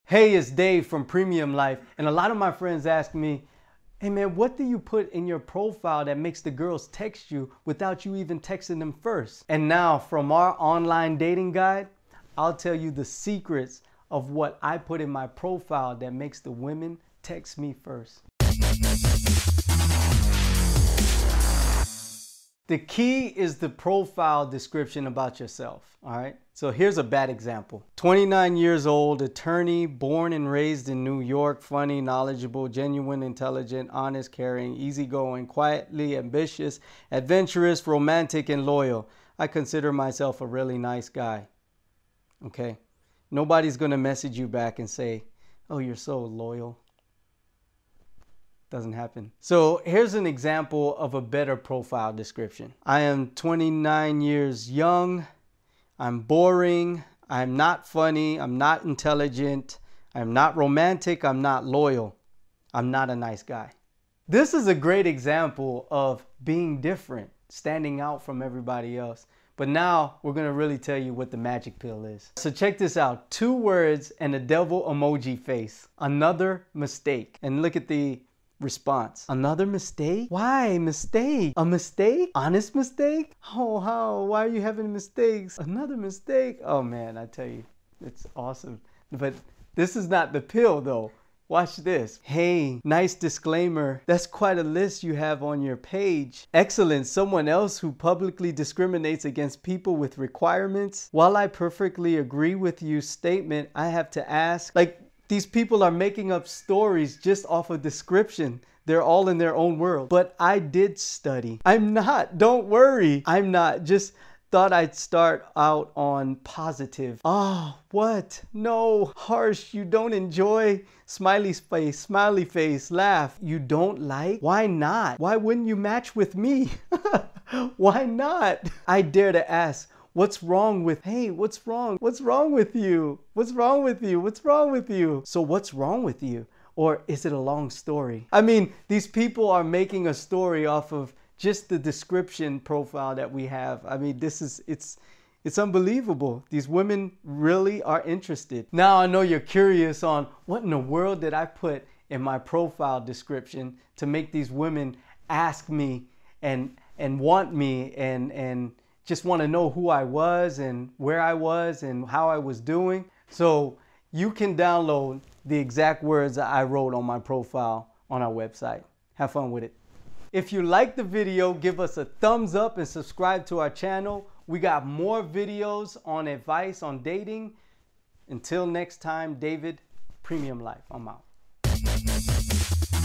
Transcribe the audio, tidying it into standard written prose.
Hey, it's Dave from Premium Life, and a lot of my friends ask me, hey man, what do you put in your profile that makes the girls text you without you even texting them first? And now from our online dating guide, I'll tell you the secrets of what I put in my profile that makes the women text me first. The key is the profile description about yourself, all right? So here's a bad example. 29 years old, attorney, born and raised in New York, funny, knowledgeable, genuine, intelligent, honest, caring, easygoing, quietly ambitious, adventurous, romantic, and loyal. I consider myself a really nice guy, okay? Nobody's gonna message you back and say, oh, you're so loyal. Doesn't happen. So here's an example of a better profile description. I am 29 years young. I'm boring. I'm not funny. I'm not intelligent. I'm not romantic. I'm not loyal. I'm not a nice guy. This is a great example of being different, standing out from everybody else. But now we're gonna really tell you what the magic pill is. So check this out. 2 words and a devil emoji face. Another mistake. And look at the response. Another mistake? Why mistake? A mistake? Honest mistake? Oh, how? Why are you having mistakes? Another mistake? Oh man, I tell you, it's awesome. But this is not the pill though. Watch this. Hey, nice disclaimer. That's quite a list you have on your page. Excellent. Someone else who publicly discriminates against people with requirements. While I perfectly agree with your statement, I have to ask, these people are making up stories just off of description. They're all in their own world. But I did study. I'm not. Don't worry. I'm not. Just thought I'd start out on positive. Oh, what? No. Harsh. You don't enjoy. Smiley face, laugh. You don't like? Why not? Why wouldn't you match with me? Why not? I dare to ask. What's wrong with, hey, what's wrong? What's wrong with you? What's wrong with you? What's wrong with you? So what's wrong with you? Or is it a long story? I mean, these people are making a story off of just the description profile that we have. I mean, it's unbelievable. These women really are interested. Now I know you're curious on what in the world did I put in my profile description to make these women ask me and want me and just want to know who I was and where I was and how I was doing. So you can download the exact words that I wrote on my profile on our website. Have fun with it. If you like the video, give us a thumbs up and subscribe to our channel. We got more videos on advice on dating. Until next time, David, Premium Life. I'm out.